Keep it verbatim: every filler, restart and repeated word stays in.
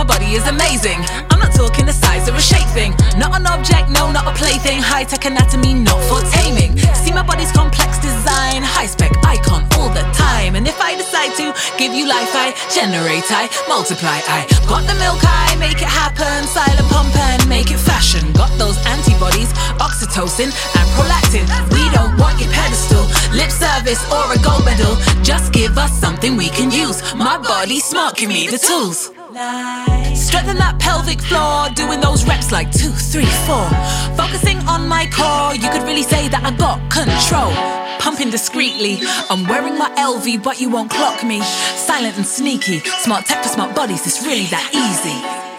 my body is amazing. I'm not talking the size or a shape thing. Not an object, no, not a plaything. High-tech anatomy, not for taming. See my body's complex design. High-spec icon all the time. And if I decide to give you life, I generate, I multiply. I got the milk, I make it happen. Silent pump and make it fashion. Got those antibodies, oxytocin and prolactin. We don't want your pedestal, lip service or a gold medal. Just give us something we can use. My body's smart, give me the tools. Strengthen that pelvic floor, doing those reps like two, three, four. Focusing on my core, you could really say that I got control. Pumping discreetly, I'm wearing my L V but you won't clock me. Silent and sneaky, smart tech for smart bodies, it's really that easy.